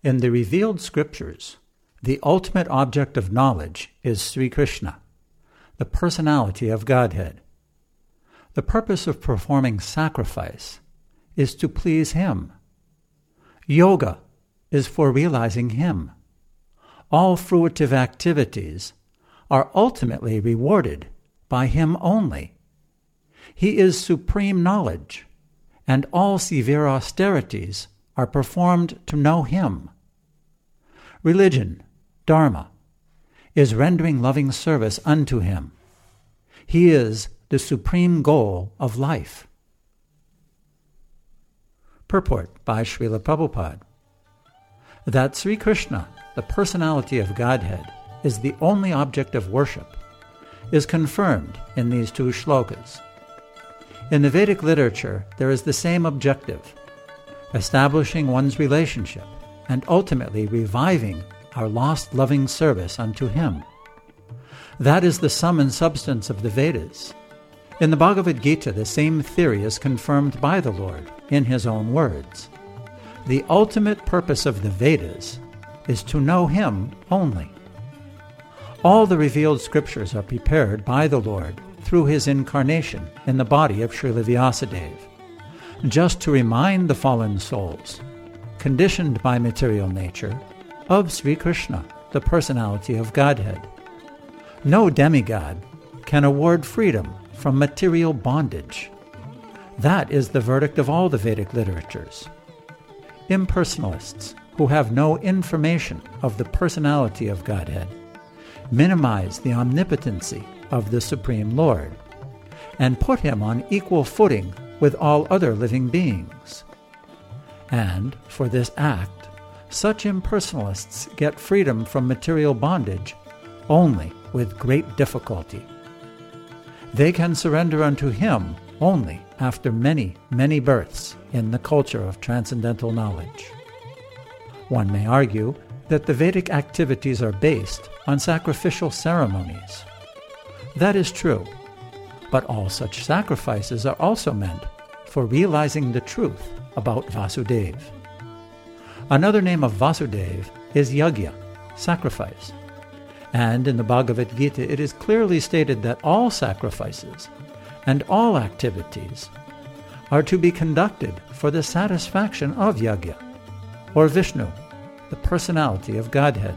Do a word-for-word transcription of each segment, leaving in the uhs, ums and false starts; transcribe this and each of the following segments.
In the revealed scriptures, the ultimate object of knowledge is Sri Krishna, the personality of Godhead. The purpose of performing sacrifice is to please Him. Yoga is for realizing Him. All fruitive activities are ultimately rewarded by Him only. He is supreme knowledge, and all severe austerities are performed to know Him. Religion, dharma, is rendering loving service unto Him. He is the supreme goal of life. Purport by Srila Prabhupada. That Sri Krishna, the personality of Godhead, is the only object of worship is confirmed in these two shlokas. In the Vedic literature, there is the same objective, establishing one's relationship and ultimately reviving our lost loving service unto Him. That is the sum and substance of the Vedas. In the Bhagavad Gita, the same theory is confirmed by the Lord in His own words. The ultimate purpose of the Vedas is to know Him only. All the revealed scriptures are prepared by the Lord through His incarnation in the body of Srila Vyasadeva, just to remind the fallen souls, conditioned by material nature, of Sri Krishna, the personality of Godhead. No demigod can award freedom from material bondage. That is the verdict of all the Vedic literatures. Impersonalists who have no information of the personality of Godhead minimize the omnipotency of the Supreme Lord and put Him on equal footing with all other living beings. And for this act, such impersonalists get freedom from material bondage only with great difficulty. They can surrender unto Him only after many, many births in the culture of transcendental knowledge. One may argue that the Vedic activities are based on sacrificial ceremonies. That is true, but all such sacrifices are also meant for realizing the truth about Vasudeva. Another name of Vasudeva is yajna, sacrifice. And in the Bhagavad Gita it is clearly stated that all sacrifices and all activities are to be conducted for the satisfaction of yajna, or Vishnu, the personality of Godhead.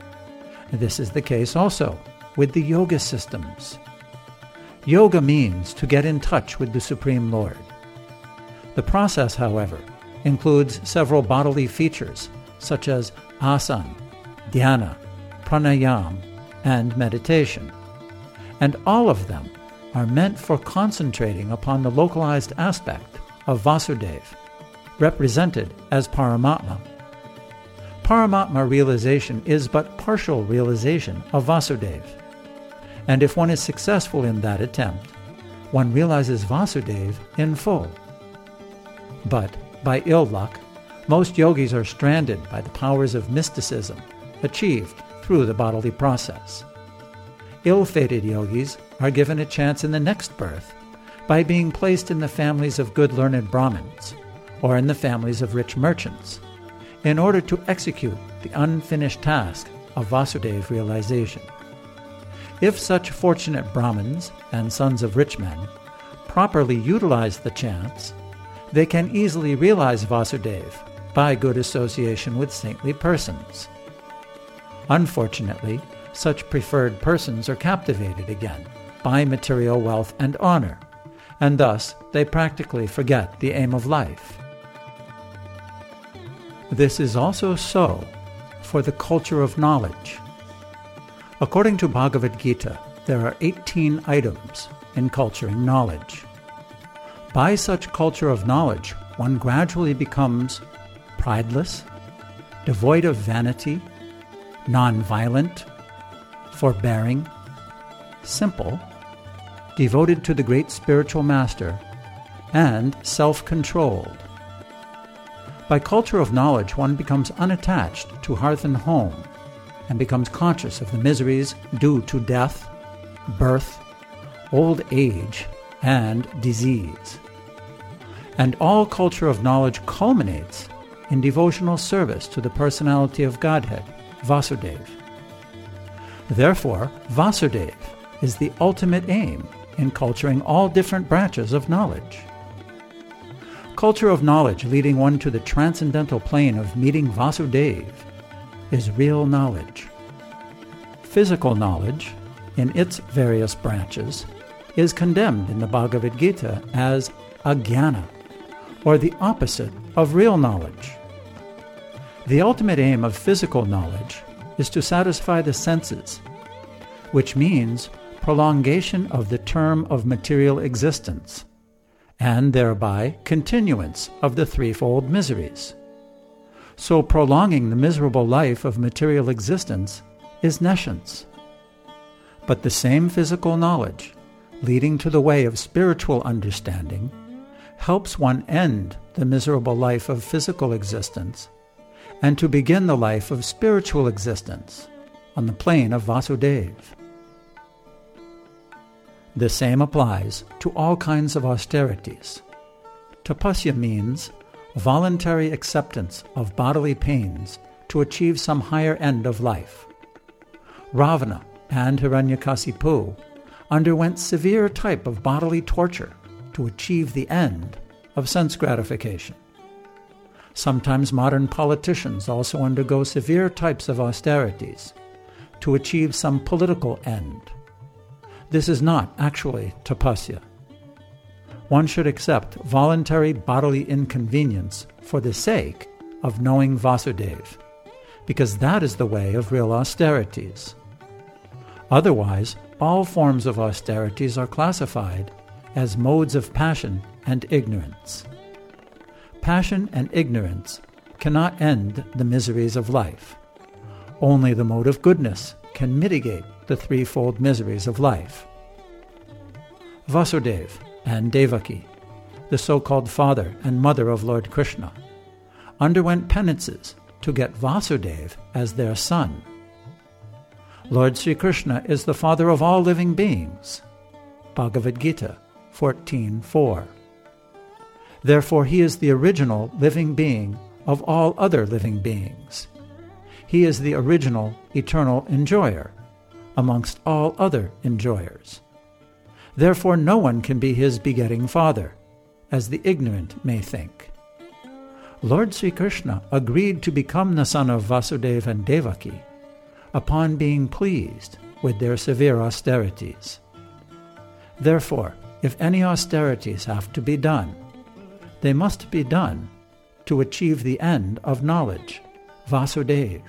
This is the case also with the yoga systems. Yoga means to get in touch with the Supreme Lord. The process, however, includes several bodily features such as asana, dhyana, pranayama, and meditation, and all of them are meant for concentrating upon the localized aspect of Vasudeva, represented as Paramatma. Paramatma realization is but partial realization of Vasudeva, and if one is successful in that attempt, one realizes Vasudeva in full. But, by ill luck, most yogis are stranded by the powers of mysticism achieved through the bodily process. Ill-fated yogis are given a chance in the next birth by being placed in the families of good learned Brahmins or in the families of rich merchants in order to execute the unfinished task of Vasudeva realization. If such fortunate Brahmins and sons of rich men properly utilize the chance, they can easily realize Vasudeva by good association with saintly persons. Unfortunately, such preferred persons are captivated again by material wealth and honor, and thus they practically forget the aim of life. This is also so for the culture of knowledge. According to Bhagavad Gita, there are eighteen items in culturing knowledge. By such culture of knowledge, one gradually becomes prideless, devoid of vanity, non-violent, forbearing, simple, devoted to the great spiritual master, and self-controlled. By culture of knowledge, one becomes unattached to hearth and home, and becomes conscious of the miseries due to death, birth, old age, and disease. And all culture of knowledge culminates in devotional service to the personality of Godhead, Vasudeva. Therefore, Vasudeva is the ultimate aim in culturing all different branches of knowledge. Culture of knowledge leading one to the transcendental plane of meeting Vasudeva is real knowledge. Physical knowledge, in its various branches, is condemned in the Bhagavad Gita as ajnana, or the opposite of real knowledge. The ultimate aim of physical knowledge is to satisfy the senses, which means prolongation of the term of material existence, and thereby continuance of the threefold miseries. So prolonging the miserable life of material existence is nescience. But the same physical knowledge, leading to the way of spiritual understanding, helps one end the miserable life of physical existence and to begin the life of spiritual existence on the plane of Vasudeva. The same applies to all kinds of austerities. Tapasya means voluntary acceptance of bodily pains to achieve some higher end of life. Ravana and Hiranyakasipu underwent severe type of bodily torture to achieve the end of sense gratification. Sometimes modern politicians also undergo severe types of austerities to achieve some political end. This is not actually tapasya. One should accept voluntary bodily inconvenience for the sake of knowing Vasudeva, because that is the way of real austerities. Otherwise, all forms of austerities are classified as modes of passion and ignorance. Passion and ignorance cannot end the miseries of life. Only the mode of goodness can mitigate the threefold miseries of life. Vasudeva and Devaki, the so-called father and mother of Lord Krishna, underwent penances to get Vasudeva as their son. Lord Sri Krishna is the father of all living beings. Bhagavad Gita fourteen four. Therefore he is the original living being of all other living beings. He is the original eternal enjoyer amongst all other enjoyers. Therefore no one can be his begetting father, as the ignorant may think. Lord Sri Krishna agreed to become the son of Vasudeva and Devaki upon being pleased with their severe austerities. Therefore, if any austerities have to be done, they must be done to achieve the end of knowledge, Vasudeva.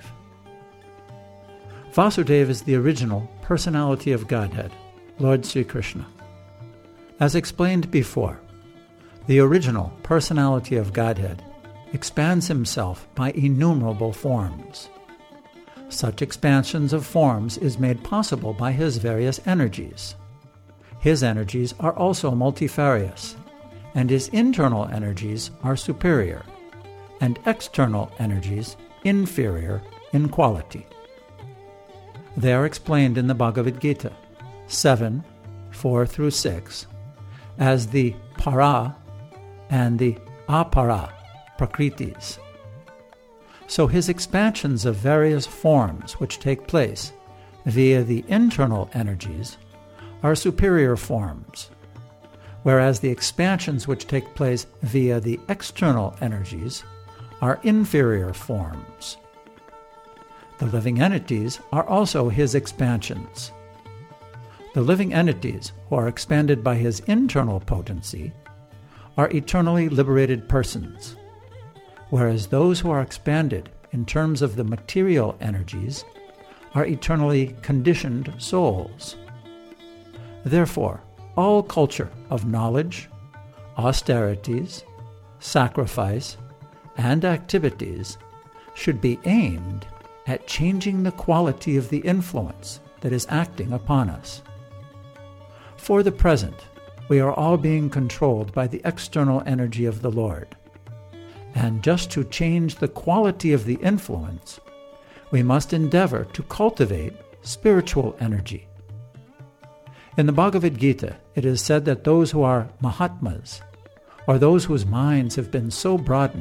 Vasudeva is the original personality of Godhead, Lord Sri Krishna. As explained before, the original personality of Godhead expands himself by innumerable forms. Such expansions of forms is made possible by his various energies. His energies are also multifarious, and his internal energies are superior, and external energies inferior in quality. They are explained in the Bhagavad Gita seven, four through six, as the para and the apara prakritis. So his expansions of various forms which take place via the internal energies are superior forms, whereas the expansions which take place via the external energies are inferior forms. The living entities are also his expansions. The living entities who are expanded by his internal potency are eternally liberated persons, whereas those who are expanded in terms of the material energies are eternally conditioned souls. Therefore, all culture of knowledge, austerities, sacrifice, and activities should be aimed at changing the quality of the influence that is acting upon us. For the present, we are all being controlled by the external energy of the Lord. And just to change the quality of the influence, we must endeavor to cultivate spiritual energy. In the Bhagavad Gita, it is said that those who are Mahatmas, or those whose minds have been so broadened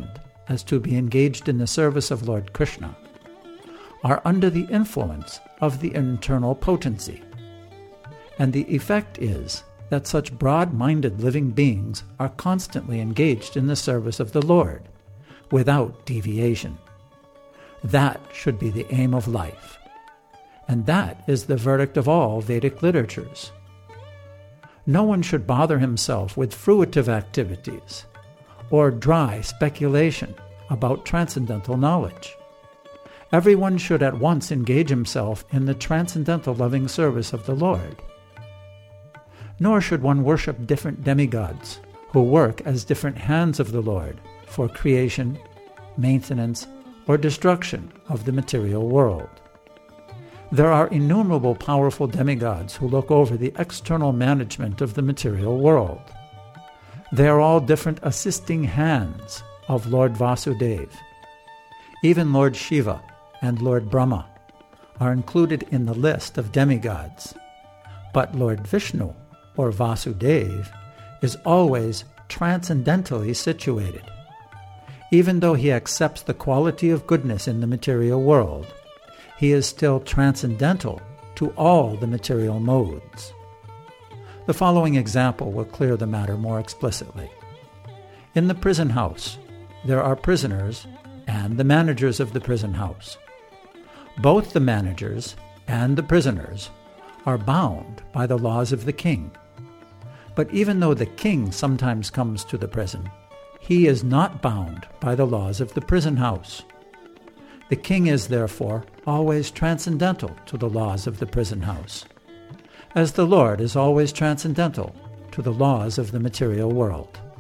as to be engaged in the service of Lord Krishna, are under the influence of the internal potency. And the effect is that such broad-minded living beings are constantly engaged in the service of the Lord, without deviation. That should be the aim of life. And that is the verdict of all Vedic literatures. No one should bother himself with fruitive activities or dry speculation about transcendental knowledge. Everyone should at once engage himself in the transcendental loving service of the Lord. Nor should one worship different demigods who work as different hands of the Lord for creation, maintenance, or destruction of the material world. There are innumerable powerful demigods who look over the external management of the material world. They are all different assisting hands of Lord Vasudeva. Even Lord Shiva and Lord Brahma are included in the list of demigods. But Lord Vishnu, or Vasudeva, is always transcendentally situated. Even though he accepts the quality of goodness in the material world, he is still transcendental to all the material modes. The following example will clear the matter more explicitly. In the prison house, there are prisoners and the managers of the prison house. Both the managers and the prisoners are bound by the laws of the king. But even though the king sometimes comes to the prison, he is not bound by the laws of the prison house. The king is therefore always transcendental to the laws of the prison house, as the Lord is always transcendental to the laws of the material world.